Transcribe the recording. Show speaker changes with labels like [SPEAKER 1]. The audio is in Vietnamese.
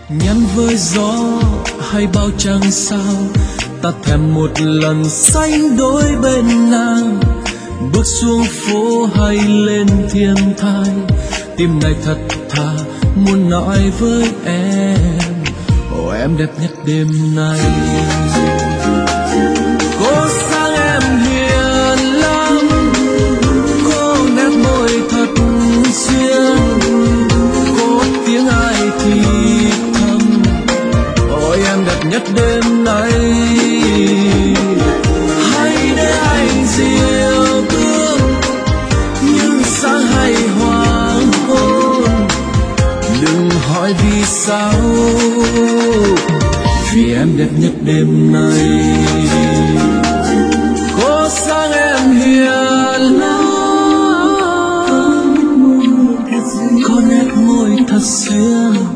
[SPEAKER 1] nhắn với gió hay bao trăng sao, ta thèm một lần sánh đôi bên nàng. Bước xuống phố hay lên thiên thai, tim này thật thà muốn nói với em, ồ em đẹp nhất đêm nay. Cô sáng em hiền lắm, cô nét môi thật duyên, cô tiếng ai thì thầm, ôi em đẹp nhất đêm nay. Hãy để anh dịu bước như sáng hay hoàng hôn, đừng hỏi vì sao, vì em đẹp nhất đêm nay. Cô sáng em hiền lắm, có nét môi thật duyên,